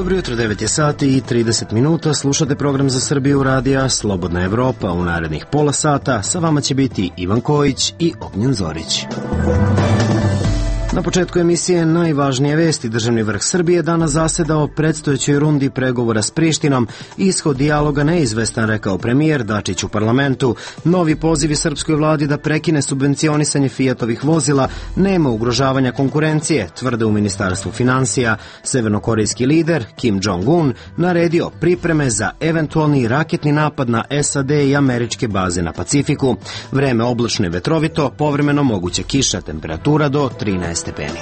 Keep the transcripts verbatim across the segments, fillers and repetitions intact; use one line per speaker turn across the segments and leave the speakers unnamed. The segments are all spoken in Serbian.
Dobro jutro, devet je sati i trideset minuta, slušate program za Srbiju radija Slobodna Evropa. U narednih pola sata sa vama će biti Ivan Kojić i Ognjen Zorić. Na početku emisije najvažnije vesti. Državni vrh Srbije danas zasedao o predstojećoj rundi pregovora s Prištinom. Ishod dijaloga neizvestan, rekao premijer Dačić u parlamentu. Novi pozivi srpskoj vladi da prekine subvencionisanje Fiatovih vozila. Nema ugrožavanja konkurencije, tvrde u Ministarstvu finansija. Severnokorejski lider Kim Jong-un naredio pripreme za eventualni raketni napad na S A D i američke baze na Pacifiku. Vreme oblačno i vetrovito, povremeno moguća kiša, temperatura do trinaest stepeni.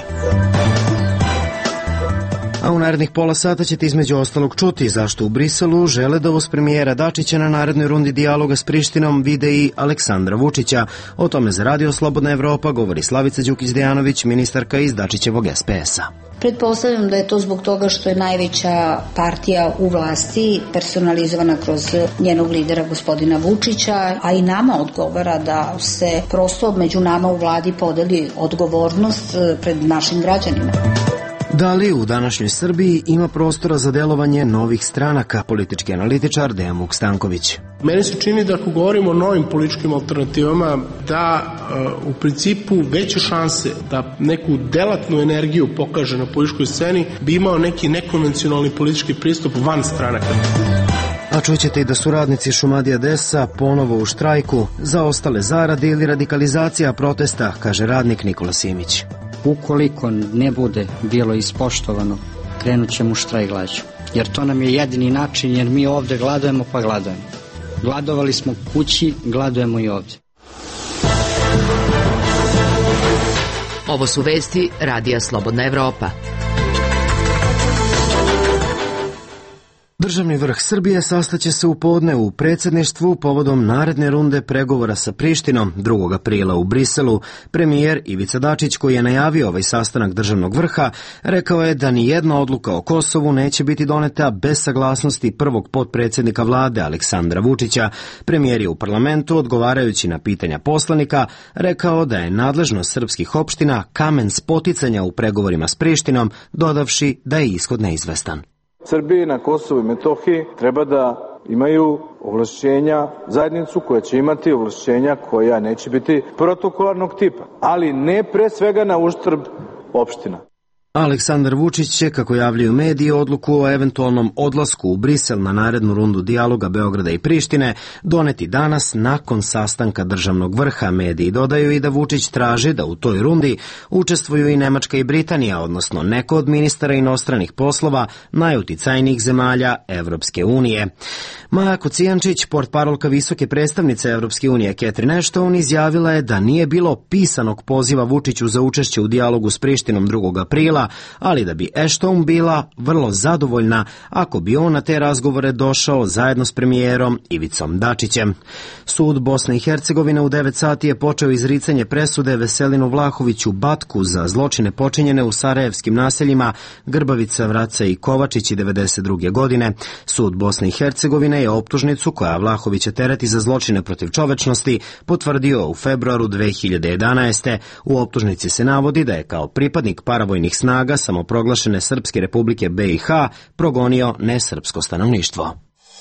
A u narednih pola sata ćete između ostalog čuti zašto u Briselu žele da uz premijera Dačića na narednoj rundi dijaloga s Prištinom vide i Aleksandra Vučića. O tome za Radio Slobodna Evropa govori Slavica Đukić-Dejanović, ministarka iz Dačićevog S P S-a.
Pretpostavljam da je to zbog toga što je najveća partija u vlasti personalizovana kroz njenog lidera gospodina Vučića, a i nama odgovara da se prosto među nama u vladi podeli odgovornost pred našim građanima.
Da li u današnjoj Srbiji ima prostora za delovanje novih stranaka, politički analitičar Dejan Vuk Stanković?
Meni se čini da ako govorimo o novim političkim alternativama, da uh, u principu veće šanse da neku delatnu energiju pokaže na političkoj sceni bi imao neki nekonvencionalni politički pristup van stranaka.
A čućete i da su radnici Šumadija Desa ponovo u štrajku, za ostale zarade ili radikalizacija protesta, kaže radnik Nikola Simić.
Ukoliko ne bude bilo ispoštovano, krenut ćemo u štrajk glađu. Jer to nam je jedini način, jer mi ovde gladujemo pa gladujemo. Gladovali smo kući, gladujemo i ovde.
Ovo su vesti Radija Slobodna Evropa.
Državni vrh Srbije sastaće se u podne u predsjedništvu povodom naredne runde pregovora sa Prištinom drugog aprila u Briselu. Premijer Ivica Dačić, koji je najavio ovaj sastanak državnog vrha, rekao je da ni jedna odluka o Kosovu neće biti doneta bez saglasnosti prvog potpredsjednika vlade Aleksandra Vučića. Premijer je u parlamentu, odgovarajući na pitanja poslanika, rekao da je nadležnost srpskih opština kamen spoticanja u pregovorima s Prištinom, dodavši da je ishod neizvestan.
Srbiji na Kosovu i Metohiji treba da imaju ovlašćenja, zajednicu koja će imati ovlašćenja koja neće biti protokolarnog tipa, ali ne pre svega na uštrb opština.
Aleksandar Vučić će, kako javljaju mediji, odluku o eventualnom odlasku u Brisel na narednu rundu dijaloga Beograda i Prištine doneti danas nakon sastanka državnog vrha. Mediji dodaju i da Vučić traži da u toj rundi učestvuju i Nemačka i Britanija, odnosno neko od ministara inostranih poslova najuticajnijih zemalja Evropske unije. Maja Kocijančić, portparolka visoke predstavnice Evropske unije Catherine Ashton, izjavila je da nije bilo pisanog poziva Vučiću za učešće u dijalogu s Prištinom drugog aprila, ali da bi Ashton bila vrlo zadovoljna ako bi on na te razgovore došao zajedno s premijerom Ivicom Dačićem. Sud Bosne i Hercegovine u devet sati je počeo izricanje presude Veselinu Vlahoviću Batku za zločine počinjene u sarajevskim naseljima Grbavica, Vraca i Kovačići devedeset druge godine. Sud Bosne i Hercegovine je optužnicu koja Vlahovića tereti za zločine protiv čovečnosti potvrdio u februaru dve hiljade jedanaeste. U optužnici se navodi da je kao pripadnik paravojnih snaga samoproglašene Srpske republike B i H progonio nesrpsko stanovništvo.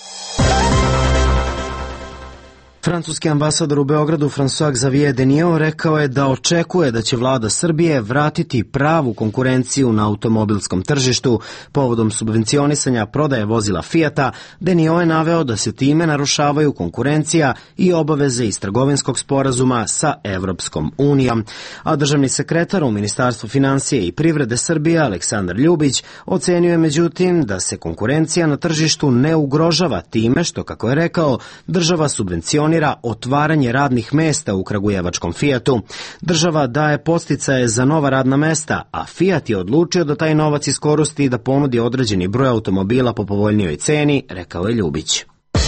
Francuski ambasador u Beogradu François Xavier Deniot rekao je da očekuje da će vlada Srbije vratiti pravu konkurenciju na automobilskom tržištu povodom subvencionisanja prodaje vozila Fiata. Deniot je naveo da se time narušavaju konkurencija i obaveze iz trgovinskog sporazuma sa Evropskom unijom. A državni sekretar u Ministarstvu finansije i privrede Srbije Aleksandar Ljubić ocenio je međutim da se konkurencija na tržištu ne ugrožava time što, kako je rekao, država subvencionira otvaranje radnih mesta u kragujevačkom Fiatu. Država daje podsticaje za nova radna mesta, a Fiat je odlučio da taj novac iskoristi i da ponudi određeni broj automobila po povoljnijoj ceni, rekao je Ljubić.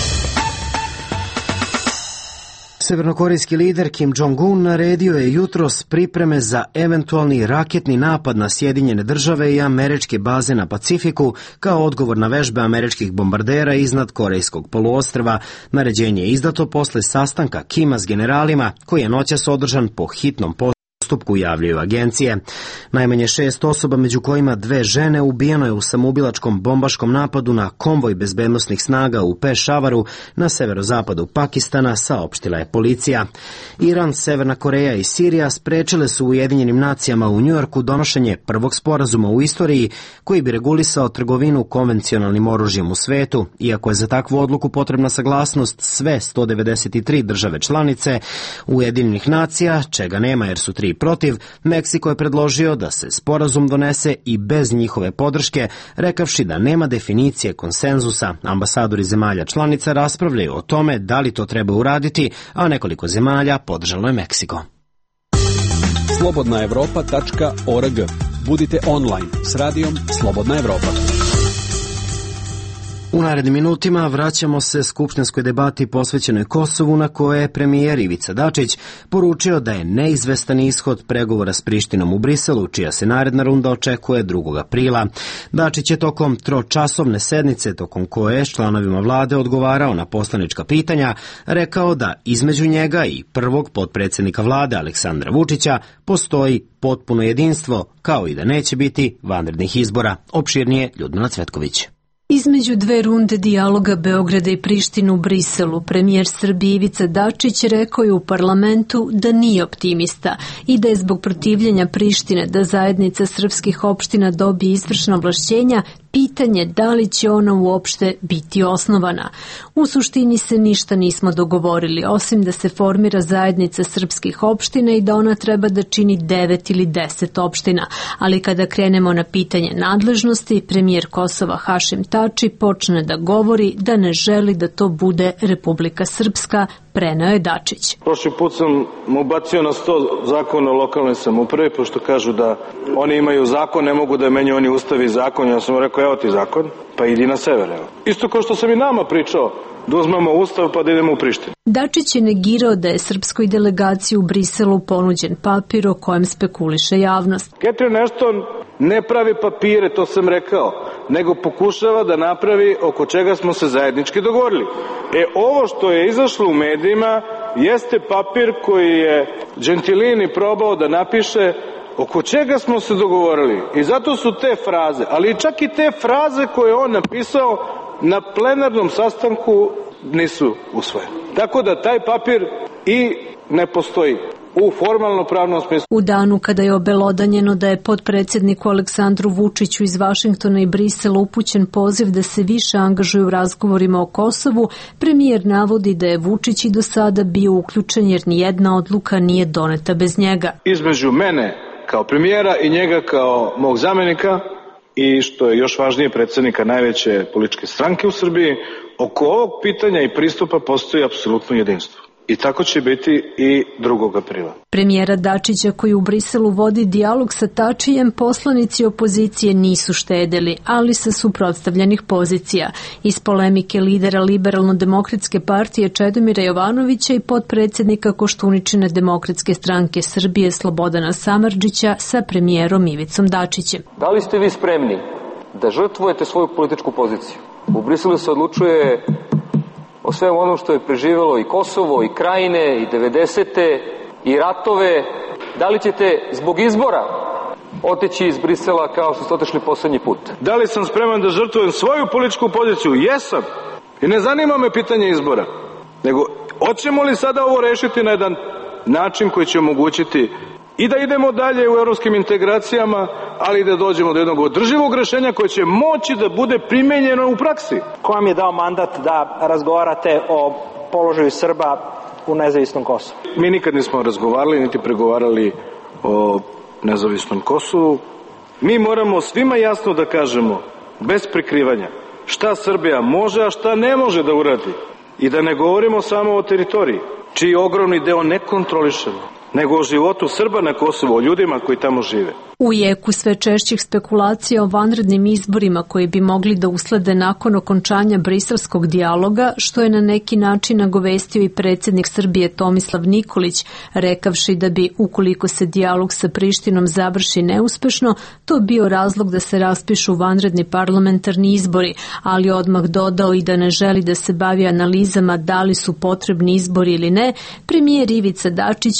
Severnokorejski lider Kim Jong-un naredio je jutros pripreme za eventualni raketni napad na Sjedinjene države i američke baze na Pacifiku kao odgovor na vežbe američkih bombardera iznad Korejskog poluostrva. Naređenje je izdato posle sastanka Kima s generalima koji je noćas održan po hitnom postupku postupku, javljaju agencije. Najmanje šest osoba, među kojima dve žene, ubijeno je u samoubilačkom bombaškom napadu na konvoj bezbednosnih snaga u Pešavaru na severozapadu Pakistana, saopštila je policija. Iran, Severna Koreja i Sirija sprečile su Ujedinjenim nacijama u Njujorku donošenje prvog sporazuma u istoriji koji bi regulisao trgovinu konvencionalnim oružjem u svetu. Iako je za takvu odluku potrebna saglasnost sve sto devedeset tri države članice Ujedinjenih nacija, čega nema jer su tri protiv, Meksiko je predložio da se sporazum donese i bez njihove podrške, rekavši da nema definicije konsenzusa. Ambasadori zemalja članica raspravljaju o tome da li to treba uraditi, a nekoliko zemalja podržalo je Meksiko.
slobodna evropa tačka org. Budite online s radijom Slobodna Evropa.
U narednim minutima vraćamo se skupštinskoj debati posvećenoj Kosovu, na koje je premijer Ivica Dačić poručio da je neizvestan ishod pregovora s Prištinom u Briselu, čija se naredna runda očekuje drugog aprila. Dačić je tokom tročasovne sednice, tokom koje je s članovima vlade odgovarao na poslanička pitanja, rekao da između njega i prvog potpredsjednika vlade Aleksandra Vučića postoji potpuno jedinstvo, kao i da neće biti vanrednih izbora. Opširnije Ljudmila Cvetković.
Između dve runde dijaloga Beograda i Prištine u Briselu, premijer Srbije Ivica Dačić rekao je u parlamentu da nije optimista i da je zbog protivljenja Prištine da zajednica srpskih opština dobije izvršna ovlašćenja pitanje da li će ona uopšte biti osnovana. U suštini se ništa nismo dogovorili, osim da se formira zajednica srpskih opština i da ona treba da čini devet ili deset opština. Ali kada krenemo na pitanje nadležnosti, premijer Kosova Hašim Tači počne da govori da ne želi da to bude Republika Srpska, preneo je Dačić.
Prošli put sam mu bacio na sto zakona o lokalnoj samoupravi, pošto kažu da oni imaju zakon, ne mogu da menjaju oni ustav i zakon. Ja sam rekao, evo ti zakon, pa idi na sever. Evo. Isto kao što sam i nama pričao, da uzmemo ustav pa da idemo u Prištinu.
Dačić je negirao da je srpskoj delegaciji u Briselu ponuđen papir o kojem spekuliše javnost.
Catherine Ashton ne pravi papire, to sam rekao, nego pokušava da napravi oko čega smo se zajednički dogovorili. E, ovo što je izašlo u medijima jeste papir koji je Gentilini probao da napiše oko čega smo se dogovorili. I zato su te fraze, ali čak i te fraze koje on napisao na plenarnom sastanku nisu usvojene. Tako da taj papir i ne postoji u formalno-pravnom smislu.
U danu kada je obelodanjeno da je potpredsjedniku Aleksandru Vučiću iz Vašingtona i Brisela upućen poziv da se više angažuju u razgovorima o Kosovu, premijer navodi da je Vučić i do sada bio uključen jer nijedna odluka nije doneta bez njega.
Između mene kao premijera i njega kao mog zamenika i što je još važnije predsjednika najveće političke stranke u Srbiji, oko ovog pitanja i pristupa postoji apsolutno jedinstvo. I tako će biti i drugog aprila.
Premijera Dačića, koji u Briselu vodi dijalog sa Tačijem, poslanici opozicije nisu štedeli, ali sa suprotstavljenih pozicija. Iz polemike lidera Liberalno-demokratske partije Čedomira Jovanovića i potpredsjednika Koštuničine Demokratske stranke Srbije Slobodana Samardžića sa premijerom Ivicom Dačićem.
Da li ste vi spremni da žrtvujete svoju političku poziciju? U Briselu se odlučuje o svemu onom što je preživelo i Kosovo, i Krajine, i devedesete, i ratove. Da li ćete zbog izbora otići iz Brisela kao što ste otišli poslednji put?
Da li sam spreman da žrtvujem svoju političku poziciju? Jesam. I ne zanima me pitanje izbora. Nego, hoćemo li sada ovo rešiti na jedan način koji će omogućiti i da idemo dalje u evropskim integracijama, ali i da dođemo do jednog održivog rešenja koje će moći da bude primenjeno u praksi.
Ko vam je dao mandat da razgovarate o položaju Srba u nezavisnom Kosovu?
Mi nikad nismo razgovarali, niti pregovarali o nezavisnom Kosovu. Mi moramo svima jasno da kažemo, bez prikrivanja, šta Srbija može, a šta ne može da uradi. I da ne govorimo samo o teritoriji, čiji ogromni deo ne kontrolišemo, nego o životu Srba na Kosovu, o ljudima koji tamo žive.
U jeku sve češćih spekulacija o vanrednim izborima koji bi mogli da uslede nakon okončanja briselskog dijaloga, što je na neki način nagovestio i predsjednik Srbije Tomislav Nikolić, rekavši da bi, ukoliko se dijalog sa Prištinom završi neuspešno, to bio razlog da se raspišu vanredni parlamentarni izbori, ali odmah dodao i da ne želi da se bavi analizama da li su potrebni izbori ili ne. Premijer Ivica Dačić u parlamentu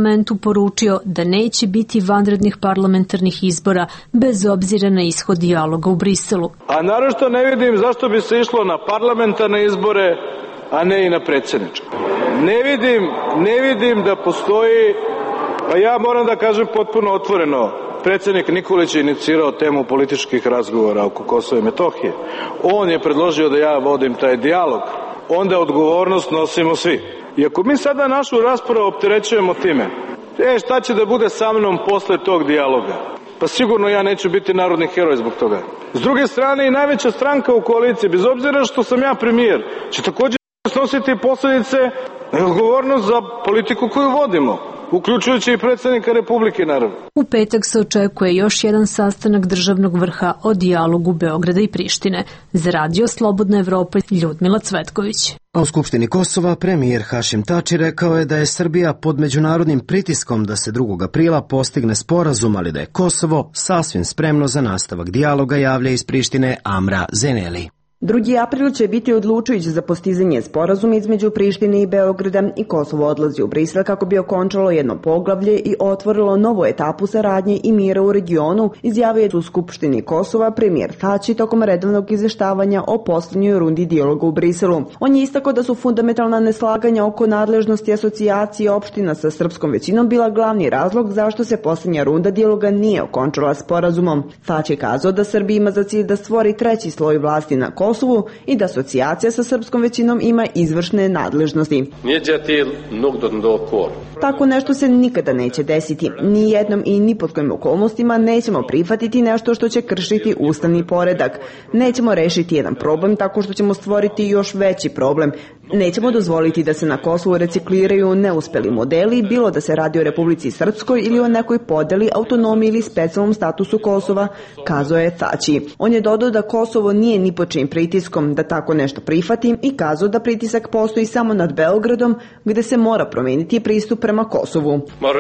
parlamentu poručio da neće biti vanrednih parlamentarnih izbora bez obzira na ishod dijaloga u Briselu.
A naročito ne vidim zašto bi se išlo na parlamentarne izbore, a ne i na predsjedničke. Ne vidim, ne vidim da postoji, pa ja moram da kažem potpuno otvoreno, predsjednik Nikolić je inicirao temu političkih razgovora oko Kosova i Metohije. On je predložio da ja vodim taj dijalog. Onda odgovornost nosimo svi. I ako mi sada našu raspravu opterećujemo time, e šta će da bude sa mnom posle tog dijaloga? Pa sigurno ja neću biti narodni heroj zbog toga. S druge strane i najveća stranka u koaliciji, bez obzira što sam ja premijer, će također snositi posljedice i odgovornost za politiku koju vodimo, uključujući i predsjednika Republike, naravno.
U petak se očekuje još jedan sastanak državnog vrha o dijalogu Beograda i Prištine. Za Radio Slobodna Evropa, Ljudmila Cvetković.
A u Skupštini Kosova premijer Hašim Tači rekao je da je Srbija pod međunarodnim pritiskom da se drugog aprila postigne sporazum, ali da je Kosovo sasvim spremno za nastavak dijaloga, javlja iz Prištine Amra Zeneli.
drugi april će biti odlučujući za postizanje sporazuma između Prištine i Beograda i Kosovo odlazi u Brisel kako bi okončalo jedno poglavlje i otvorilo novu etapu saradnje i mira u regionu, izjavio je u Skupštini Kosova premijer Tači tokom redovnog izveštavanja o poslednjoj rundi dijaloga u Briselu. On je istakao da su fundamentalna neslaganja oko nadležnosti asocijacije opština sa srpskom većinom bila glavni razlog zašto se poslednja runda dijaloga nije okončala sporazumom. Tači je kazao da Srbija ima za cilj da stvori treći sloj vlasti na Kosovu i da asocijacija sa srpskom većinom ima izvršne nadležnosti. Tako nešto se nikada neće desiti. Ni jednom i ni pod kojim okolnostima nećemo prihvatiti nešto što će kršiti ustavni poredak. Nećemo rešiti jedan problem tako što ćemo stvoriti još veći problem. Nećemo dozvoliti da se na Kosovu recikliraju neuspeli modeli, bilo da se radi o Republici Srpskoj ili o nekoj podeli, autonomiji ili specijalnom statusu Kosova, kazao je Tači. On je dodao da Kosovo nije ni pod čim pritiskom da tako nešto prihvati i kazao da pritisak postoji samo nad Beogradom, gde se mora promeniti pristup prema Kosovu.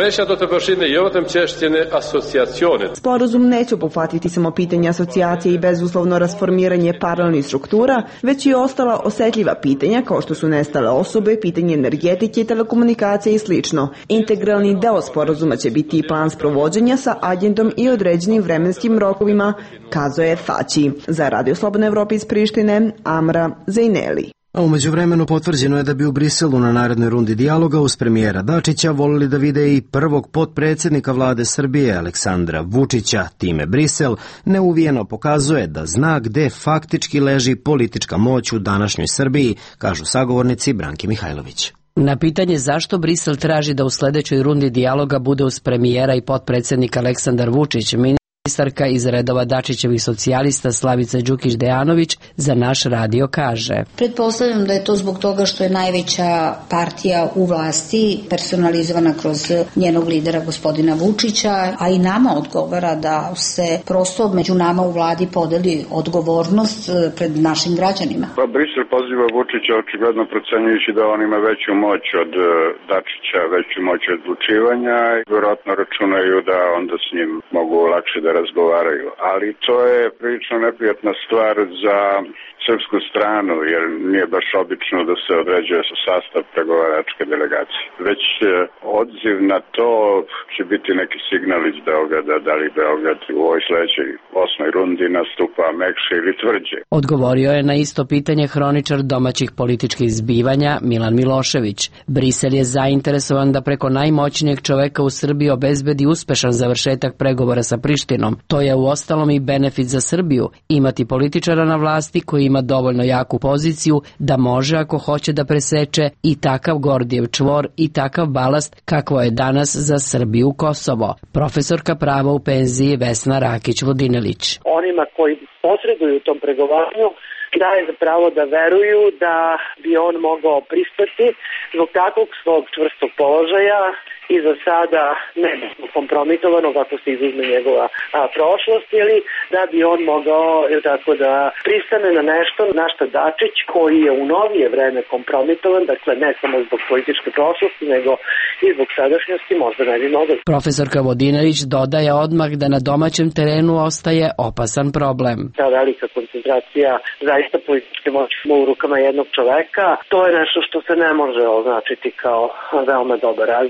Sporazum neće obuhvatiti samo pitanje asocijacije i bezuslovno rasformiranje paralelnih struktura, već i ostala osetljiva pitanja kao što su nestale osobe, pitanje energetike, telekomunikacije i slično. Integralni deo sporazuma će biti i plan sprovođenja sa agendom i određenim vremenskim rokovima, kazao je Tači. Za Radio Slobodna Evropa iz Prištine, Amra Zeneli.
A umeđu vremenu potvrđeno je da bi u Briselu na narednoj rundi dijaloga uz premijera Dačića volili da vide i prvog potpredsjednika vlade Srbije Aleksandra Vučića. Time Brisel neuvijeno pokazuje da zna gde faktički leži politička moć u današnjoj Srbiji, kažu sagovornici Branki Mihajlović.
Na pitanje zašto Brisel traži da u sledećoj rundi dijaloga bude uz premijera i potpredsjednika Aleksandar Vučić, ministarka iz redova Dačićevih socijalista Slavica Đukić Dejanović za naš radio kaže.
Pretpostavljam da je to zbog toga što je najveća partija u vlasti personalizovana kroz njenog lidera gospodina Vučića, a i nama odgovara da se prosto među nama u vladi podeli odgovornost pred našim građanima.
Pa Brisel poziva Vučića očigledno procenjujući da on ima veću moć od Dačića, veću moć odlučivanja i vjerojatno računaju da onda s njim mogu lakše da razgovaraju, ali to je prilično neprijatna stvar za srpsku stranu, jer nije baš obično da se određuje sastav pregovaračke delegacije. Već odziv na to će biti neki signal iz Beograda, da li Beograd u ovoj sledećoj osmoj rundi nastupa mekše ili tvrđe.
Odgovorio je na isto pitanje hroničar domaćih političkih zbivanja Milan Milošević. Brisel je zainteresovan da preko najmoćnijeg čoveka u Srbiji obezbedi uspešan završetak pregovora sa Prištinom. To je uostalom i benefit za Srbiju, imati političara na vlasti koji ima dovoljno jaku poziciju da može, ako hoće, da preseče i takav Gordijev čvor i takav balast kakvo je danas za Srbiju Kosovo. Profesorka prava u penziji Vesna Rakić-Vodinelić.
Onima koji posreduju u tom pregovaranju daje za pravo da veruju da bi on mogao pristati zbog takvog svog čvrstog položaja i za sada ne kompromitovanog ako se izuzme njegova a, prošlost, ili da bi on mogao tako da pristane na nešto na što Dačić, koji je u novije vreme kompromitovan, dakle ne samo zbog političke prošlosti, nego i zbog sadašnjosti, možda ne bi mogao.
Profesorka Vodinelić dodaje odmah da na domaćem terenu ostaje opasan problem.
Ta velika koncentracija zaista političke moći u rukama jednog čoveka, to je nešto što se ne može označiti kao veoma dobar razvoj.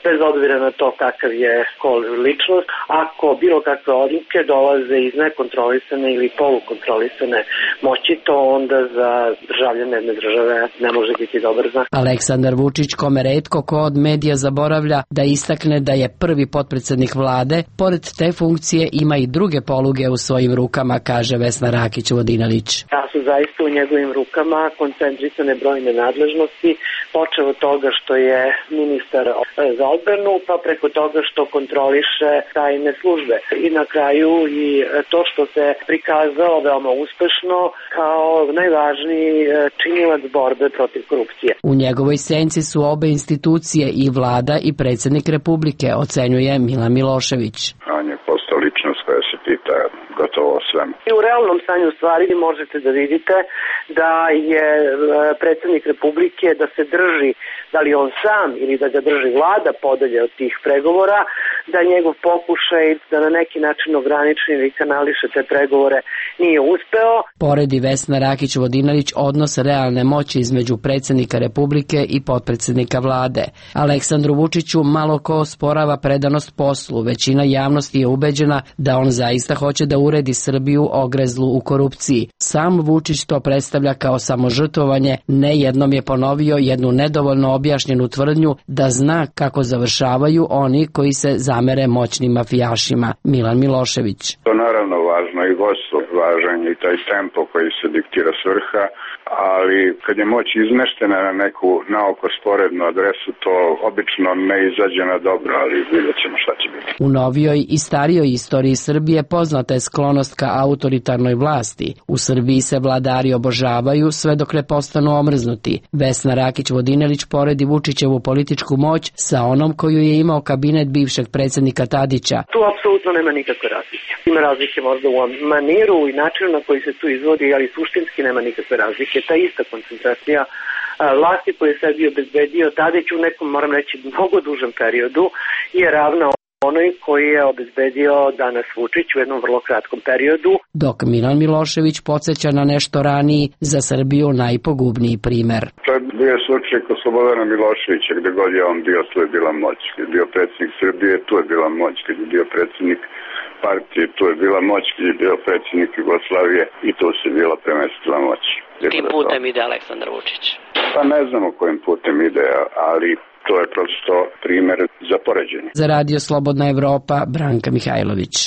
bez obzira na to kakav je ko ličnost. Ako bilo kakve odluke dolaze iz nekontrolisane ili polukontrolisane moći, to onda za državljane jedne države ne može biti dobar znak.
Aleksandar Vučić, kome retko ko od medija zaboravlja da istakne da je prvi potpredsednik vlade, pored te funkcije ima i druge poluge u svojim rukama, kaže Vesna Rakić-Vodinelić.
Da su zaista u njegovim rukama koncentrisane brojne nadležnosti, počeo od toga što je ministar za odbranu, pa preko toga što kontroliše tajne službe. I na kraju i to što se prikazao veoma uspešno kao najvažniji činilac borbe protiv korupcije.
U njegovoj senci su obe institucije, i vlada i predsednik Republike, ocenjuje Milan Milošević.
On je postao ličnost koja se pita gotovo o svemu.
I u realnom stanju stvari možete da vidite da je predsednik Republike, da se drži, da li on sam ili da ga drži vlada podalje od tih pregovora, da njegov pokušaj da na neki način ograniči ili kanališe te pregovore nije uspeo.
Poredi Vesna Rakić-Vodinelić odnos realne moći između predsednika Republike i potpredsednika vlade. Aleksandru Vučiću malo ko osporava predanost poslu, većina javnosti je ubeđena da on zaista hoće da uredi Srbiju ogrezlu u korupciji. Sam Vučić to predstavlja kao samožrtvovanje, ne jednom je ponovio jednu nedovoljno objašnjenu tvrdnju da zna kako završavaju oni koji se zamere moćnim mafijašima. Milan Milošević.
To je naravno važno i vodstvo, važan je i taj tempo koji se diktira s vrha, ali kad je moć izmeštena na neku naoko sporednu adresu, to obično ne izađe na dobro, ali vidjet ćemo šta će biti.
U novijoj i starijoj istoriji Srbije poznata je sklonost ka autoritarnoj vlasti. U Srbiji se vladari obožavaju sve dok ne postanu omrznuti. Vesna Rakić-Vodinelić poredi Vučićevu političku moć sa onom koju je imao kabinet bivšeg predsednika Tadića.
Tu apsolutno nema nikakve razlike. Ima razlike možda u maniru i načinu na koji se tu izvodi, ali suštinski nema nikakve razlike. Ta ista koncentracija vlasti koju je sebi obezbedio Tadić u nekom, moram reći, mnogo dužem periodu je ravna onoj koji je obezbedio danas Vučić u jednom vrlo kratkom periodu.
Dok Milan Milošević podsjeća na nešto raniji, za Srbiju najpogubniji primer.
To je bio slučaj kod Slobodana Miloševića, gde god je on bio, tu je bila moć. Kad je bio predsjednik Srbije, tu je bila moć. Kad je bio predsjednik partije, tu je bila moć. Kad je bio predsjednik Jugoslavije, i tu se bila premestila moć.
Kim putem ide Aleksandar Vučić?
Pa ne znamo kojim putem ide, ali to je prosto primer za poređenje.
Za Radio Slobodna Evropa, Branka Mihajlović.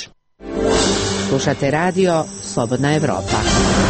Slušate Radio Slobodna Evropa.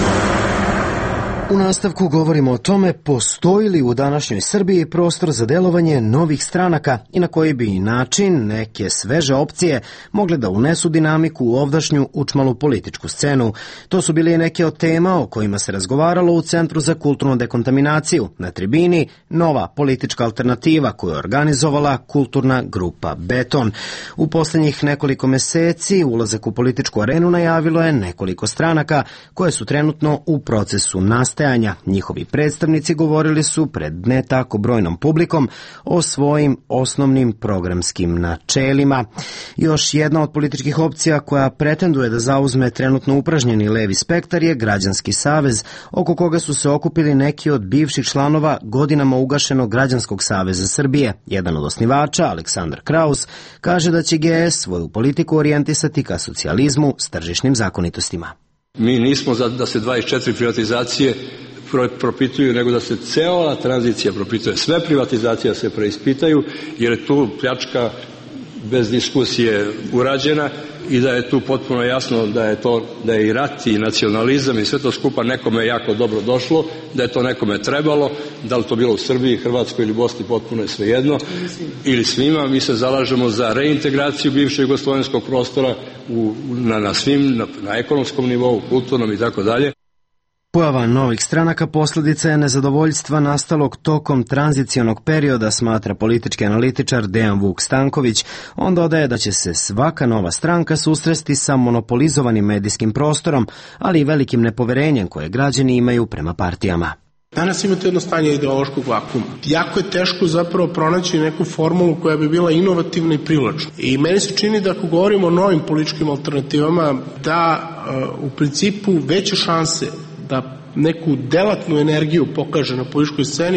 U nastavku govorimo o tome postoji li u današnjoj Srbiji prostor za delovanje novih stranaka i na koji bi način neke sveže opcije mogle da unesu dinamiku u ovdašnju učmalu političku scenu. To su bili neke od tema o kojima se razgovaralo u Centru za kulturnu dekontaminaciju na tribini Nova politička alternativa koju je organizovala kulturna grupa Beton. U poslednjih nekoliko meseci ulazak u političku arenu najavilo je nekoliko stranaka koje su trenutno u procesu nastajanja. Njihovi predstavnici govorili su pred ne tako brojnom publikom o svojim osnovnim programskim načelima. Još jedna od političkih opcija koja pretenduje da zauzme trenutno upražnjeni levi spektar je Građanski savez, oko koga su se okupili neki od bivših članova godinama ugašenog Građanskog saveza Srbije. Jedan od osnivača, Aleksandar Kraus, kaže da će G S svoju politiku orijentisati ka socijalizmu s tržišnim zakonitostima.
Mi nismo za da se dvadeset četiri privatizacije propituju, nego da se cela tranzicija propituje. Sve privatizacija se preispitaju, jer je tu pljačka bez diskusije urađena i da je tu potpuno jasno da je to, da je i rat i nacionalizam i sve to skupa nekome jako dobro došlo, da je to nekome trebalo, da li to bilo u Srbiji, Hrvatskoj ili Bosni, potpuno je svejedno, ili svima. Mi se zalažemo za reintegraciju bivšeg jugoslovenskog prostora u, na, na svim, na, na ekonomskom nivou, kulturnom i tako dalje.
Pojava novih stranaka posljedica je nezadovoljstva nastalog tokom tranzicionog perioda, smatra politički analitičar Dejan Vuk Stanković. On dodaje da će se svaka nova stranka susresti sa monopolizovanim medijskim prostorom, ali i velikim nepoverenjem koje građani imaju prema partijama.
Danas imate jedno stanje ideološkog vakuma. Jako je teško zapravo pronaći neku formulu koja bi bila inovativna i privlačna. I meni se čini da ako govorimo o novim političkim alternativama, da uh, u principu veće šanse da neku delatnu energiju pokaže na političkoj sceni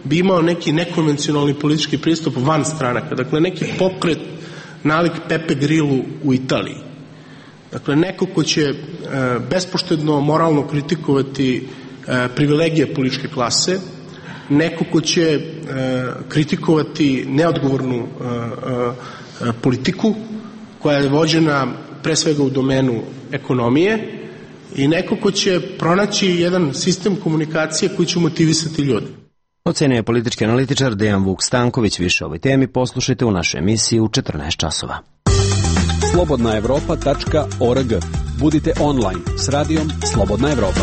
bi imao neki nekonvencionalni politički pristup van stranaka. Dakle, neki pokret nalik Pepe Grillu u Italiji. Dakle, neko ko će e, bespoštedno moralno kritikovati e, privilegije političke klase, neko ko će e, kritikovati neodgovornu e, e, politiku koja je vođena pre svega u domenu ekonomije i neko ko će pronaći jedan sistem komunikacije koji će motivisati ljude.
Ocenio je politički analitičar Dejan Vuk Stanković. Više o ovoj temi poslušajte u našoj emisiji u četrnaest časova.
slobodna evropa tačka org. Budite online s radijom Slobodna Evropa.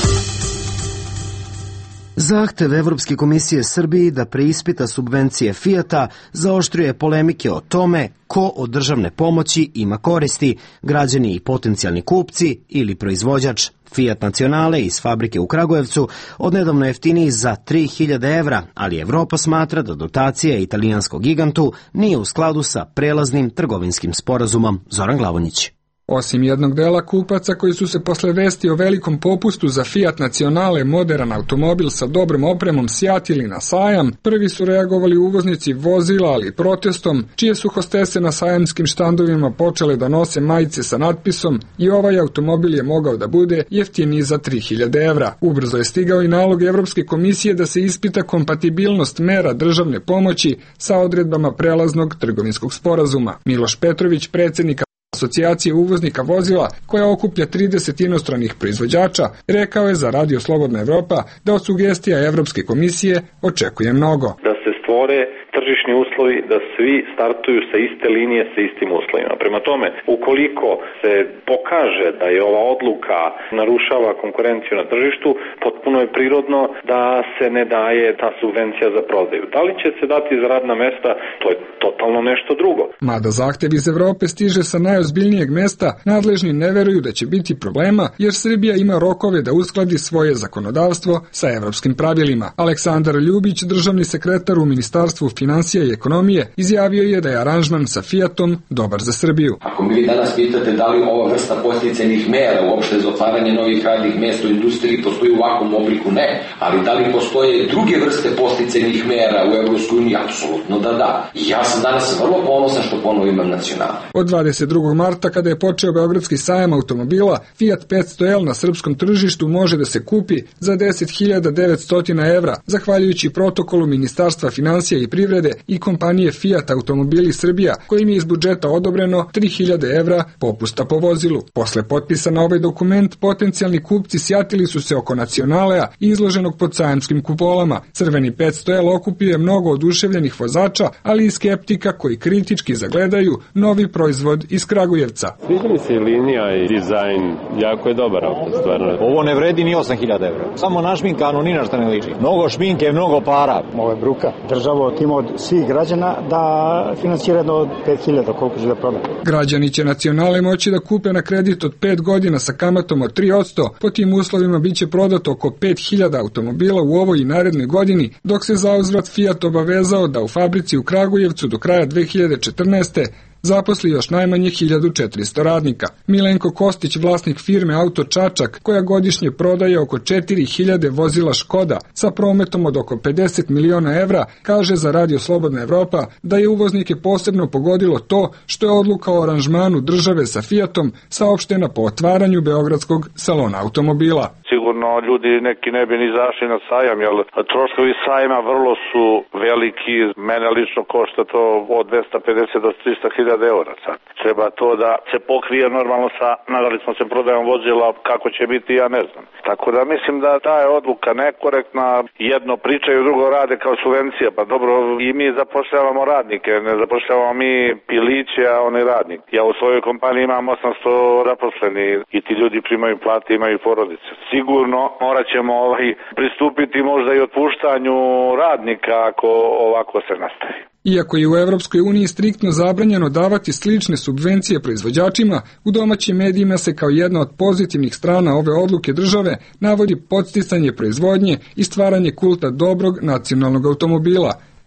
Zahtev Evropske komisije Srbiji da preispita subvencije Fijata zaoštrio polemike o tome ko od državne pomoći ima koristi, građani i potencijalni kupci ili proizvođač. Fiat Nacionale iz fabrike u Kragujevcu odnedavno jeftiniji za tri hiljade evra, ali Evropa smatra da dotacija italijanskog gigantu nije u skladu sa prelaznim trgovinskim sporazumom. Zoran Glavonjić.
Osim jednog dela kupaca koji su se posle vesti o velikom popustu za Fiat Nacionale moderan automobil sa dobrom opremom sjatili na sajam, prvi su reagovali uvoznici vozila, ali i protestom, čije su hostese na sajamskim štandovima počele da nose majice sa natpisom i ovaj automobil je mogao da bude jeftiniji za tri hiljade evra. Ubrzo je stigao i nalog Evropske komisije da se ispita kompatibilnost mera državne pomoći sa odredbama prelaznog trgovinskog sporazuma. Miloš Petrović, predsjednik Asocijacije uvoznika vozila, koja okuplja trideset inostranih proizvođača, rekao je za Radio Slobodna Evropa da od sugestija Evropske komisije očekuje mnogo.
Da se stvore tržišni uslovi, da svi startuju sa iste linije, sa istim uslovima. Prema tome, ukoliko se pokaže da je ova odluka narušava konkurenciju na tržištu, potpuno je prirodno da se ne daje ta subvencija za prodaju. Da li će se dati za radna mesta, to je totalno nešto drugo.
Mada zahtev iz Evrope stiže sa najozbiljnijeg mesta, nadležni ne veruju da će biti problema, jer Srbija ima rokove da uskladi svoje zakonodavstvo sa evropskim pravilima. Aleksandar Ljubić, državni sekretar u Ministarstvu finansija i ekonomije, izjavio je da je aranžman sa Fiatom dobar za Srbiju.
Ako mi danas pitate da li ova vrsta podsticajnih mera uopšte za otvaranje novih radnih mesta u industriji postoji u ovakvom obliku, ne. Ali da li postoje druge vrste podsticajnih mera u Evropskoj uniji? Apsolutno da da. I ja sam danas vrlo ponosan što ponovo imam Nacionale.
Od dvadeset drugog marta, kada je počeo Beogradski sajam automobila, Fiat petsto L na srpskom tržištu može da se kupi za deset hiljada devetsto evra, zahvaljujući protokolu Ministarstva finansija i privrede i kompanije Fiat Automobili Srbija, kojim je iz budžeta odobreno tri hiljade evra popusta po vozilu. Posle potpisa na ovaj dokument, potencijalni kupci sjatili su se oko Nacionalea izloženog pod sajamskim kupolama. Crveni petsto L okupio je mnogo oduševljenih vozača, ali i skeptika koji kritički zagledaju novi proizvod iz Kragujevca.
Sviđa mi se linija i dizajn, jako je dobar auto, stvarno.
Ovo ne vredi ni osam hiljada evra. Samo na šminkanu ni na šta ne liči. Mnogo šminke, mnogo para.
Ovo je bruka. Država otima od svih građana da finansira jedno od pet hiljada, koliko će da proda.
Građani će Nacionale moći da kupe na kredit od pet godina sa kamatom od tri posto. Po tim uslovima biće prodato oko pet hiljada automobila u ovoj i narednoj godini, dok se zauzvrat Fiat obavezao da u fabrici u Kragujevcu do kraja dve hiljade četrnaeste. zaposli još najmanje hiljadu četiristo radnika. Milenko Kostić, vlasnik firme Auto Čačak, koja godišnje prodaje oko četiri hiljade vozila Škoda sa prometom od oko pedeset miliona evra, kaže za Radio Slobodna Evropa da je uvoznike posebno pogodilo to što je odluka o aranžmanu države sa Fiatom saopštena po otvaranju Beogradskog salona automobila.
Sigurno ljudi neki ne bi ni zašli na sajam, jer troškovi sajma vrlo su veliki. Mene lično košta to od dvesta pedeset do trista hiljada eura. Sad treba to da se pokrije normalno sa, nadali smo se prodajom vozila, kako će biti, ja ne znam. Tako da mislim da ta je odluka nekorektna, jedno pričaju, drugo rade kao subvencija. Pa dobro, i mi zapošljavamo radnike, ne zapošljavamo mi piliće, a oni radnik. Ja u svojoj kompaniji imam osamsto zaposleni i ti ljudi primaju plate, imaju porodice. Sigurno morat ćemo ovaj, pristupiti možda i otpuštanju radnika ako ovako se nastavi.
Iako je u Evropskoj uniji striktno zabranjeno davati slične subvencije proizvođačima, u domaćim medijima se kao jedna od pozitivnih strana ove odluke države navodi podsticanje proizvodnje i stvaranje kulta dobrog nacionalnog automobila.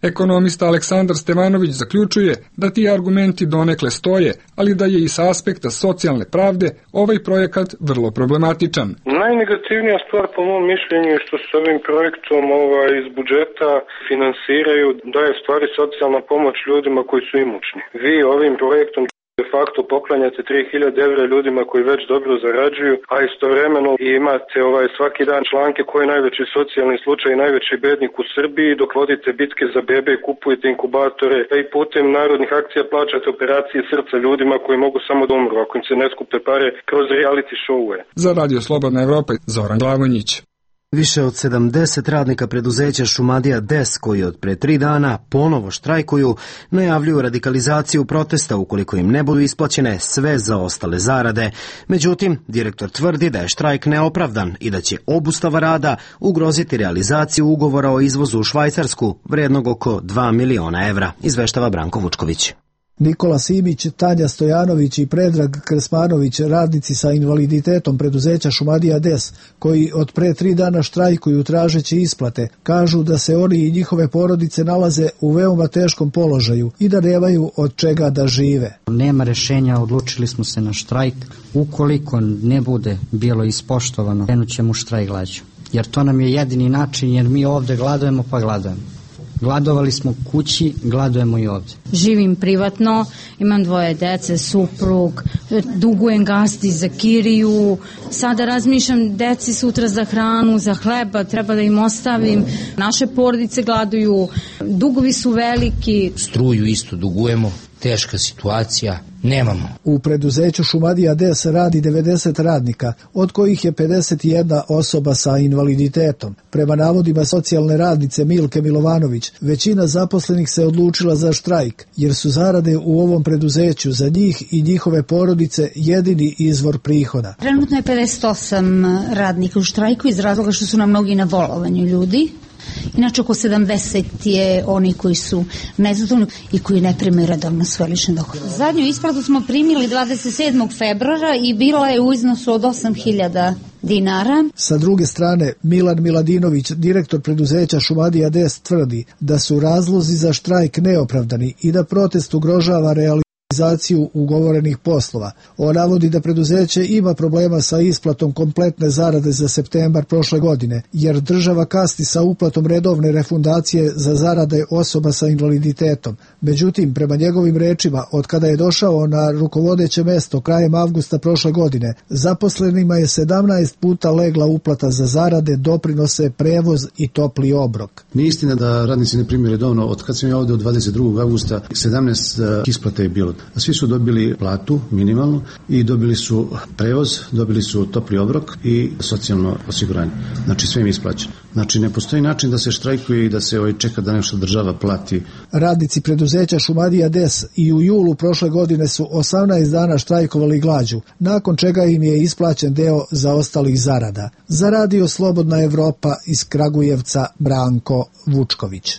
Ekonomista Aleksandar Stevanović zaključuje da ti argumenti donekle stoje, ali da je i sa aspekta socijalne pravde ovaj projekat vrlo problematičan.
Najnegativnija stvar po mom mišljenju je što se ovim projektom ovaj, iz budžeta finansiraju da je stvari socijalna pomoć ljudima koji su imućni. Vi ovim projektom de facto poklanjate tri hiljade evra ljudima koji već dobro zarađuju, a istovremeno imate ovaj svaki dan članke koji je najveći socijalni slučaj i najveći bednik u Srbiji, dok vodite bitke za bebe i kupujete inkubatore, a i putem narodnih akcija plaćate operacije srca ljudima koji mogu samo da umru ako im se ne skupe pare kroz reality show-e.
Za Radio Slobodna Evropa, Zoran Glavonjić.
Više od sedamdeset radnika preduzeća Šumadija Des, koji od pre tri dana ponovo štrajkuju, najavljuju radikalizaciju protesta ukoliko im ne budu isplaćene sve zaostale zarade. Međutim, direktor tvrdi da je štrajk neopravdan i da će obustava rada ugroziti realizaciju ugovora o izvozu u Švajcarsku vrednog oko dva miliona evra, izveštava Branko Vučković.
Nikola Simić, Tanja Stojanović i Predrag Krsmanović, radnici sa invaliditetom preduzeća Šumadija Des, koji od pre tri dana štrajkuju tražeći isplate, kažu da se oni i njihove porodice nalaze u veoma teškom položaju i da nemaju od čega da žive.
Nema rešenja, odlučili smo se na štrajk. Ukoliko ne bude bilo ispoštovano, krenut ćemo u štrajk glađu. Jer to nam je jedini način, jer mi ovde gladujemo pa gladujemo. Gladovali smo kući, gladujemo i ovdje.
Živim privatno, imam dvoje dece, suprug, dugujem gazdi za kiriju, sada razmišljam deci sutra za hranu, za hleba, treba da im ostavim. Naše porodice gladuju, dugovi su veliki.
Struju isto dugujemo, teška situacija, nemamo.
U preduzeću Šumadija Des radi devedeset radnika, od kojih je pedeset jedna osoba sa invaliditetom. Prema navodima socijalne radnice Milke Milovanović, većina zaposlenih se odlučila za štrajk, jer su zarade u ovom preduzeću za njih i njihove porodice jedini izvor prihoda.
Trenutno je pedeset osam radnika u štrajku iz razloga što su nam mnogi na bolovanju ljudi. Inače oko sedamdeset je oni koji su nezadovoljni i koji ne primaju redovno svoje lične dohode. Zadnju isplatu smo primili dvadeset sedmog februara i bila je u iznosu od osam hiljada dinara.
Sa druge strane, Milan Miladinović, direktor preduzeća Šumadija Des, tvrdi da su razlozi za štrajk neopravdani i da protest ugrožava realizaciju ugovorenih poslova. On navodi da preduzeće ima problema sa isplatom kompletne zarade za septembar prošle godine, jer država kasni sa uplatom redovne refundacije za zarade osoba sa invaliditetom. Međutim, prema njegovim rečima, od kada je došao na rukovodeće mesto krajem avgusta prošle godine, zaposlenima je sedamnaest puta legla uplata za zarade, doprinose, prevoz i topli obrok.
Nije istina da radnici ne primaju redovno. Od kad sam ja ovde od dvadeset drugog avgusta, sedamnaest isplata je bilo. Svi su dobili platu minimalnu i dobili su prevoz, dobili su topli obrok i socijalno osiguranje. Znači sve im isplaćeno. Znači ne postoji način da se štrajkuje i da se ovaj čeka da nešto država plati. Radnici
preduzeća Šumadija Des i u julu prošle godine su osamnaest dana štrajkovali glađu, nakon čega im je isplaćen deo zaostalih zarada. Za Radio Slobodna Evropa iz Kragujevca, Branko Vučković.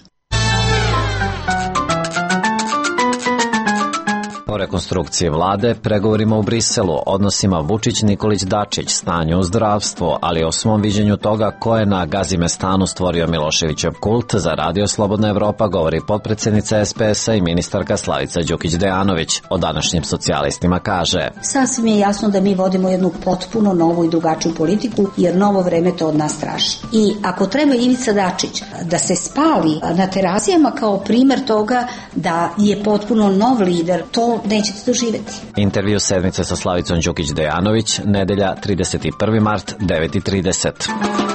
O rekonstrukciji vlade, pregovorima u Briselu, odnosima Vučić-Nikolić-Dačić, stanju u zdravstvu, ali o svom viđenju toga ko je na Gazimestanu stvorio Miloševićev kult, za Radio Slobodna Evropa govori potpredsjednica es pe es a i ministarka Slavica Đukić-Dejanović. O današnjim socijalistima kaže:
Sasvim je jasno da mi vodimo jednu potpuno novu i drugačiju politiku, jer novo vreme to od nas traži. I ako treba Ivica Dačić da se spali na Terazijama kao primer toga da je potpuno nov lider, to nećete doživjeti.
Intervju sedmice sa Slavicom Đukić-Dejanović, nedelja trideset prvi mart, devet i trideset.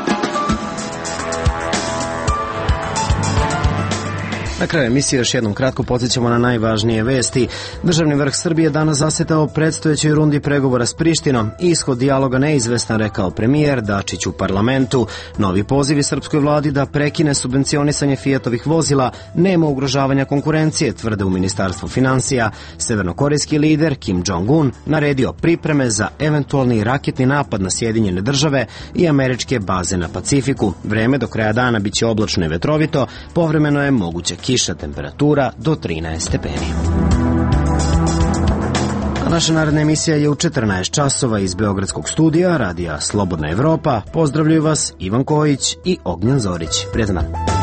Na kraju emisije još jednom kratko podsjećamo na najvažnije vesti. Državni vrh Srbije danas zasetao predstojećoj rundi pregovora s Prištinom. Ishod dijaloga neizvestan, rekao premijer, Dačić u parlamentu. Novi pozivi srpskoj vladi da prekine subvencionisanje Fiatovih vozila, nema ugrožavanja konkurencije, tvrde u Ministarstvu finansija. Severnokorejski lider Kim Jong-un naredio pripreme za eventualni raketni napad na Sjedinjene države i američke baze na Pacifiku. Vreme do kraja dana biće oblačno i vetrovito, povremeno je moguće kiša, temperatura do trinaest stepeni. A naša naredna emisija je u četrnaest časova iz Beogradskog studija Radija Slobodna Evropa. Pozdravljaju vas Ivan Kojić i Ognjen Zorić. Prijatan dan.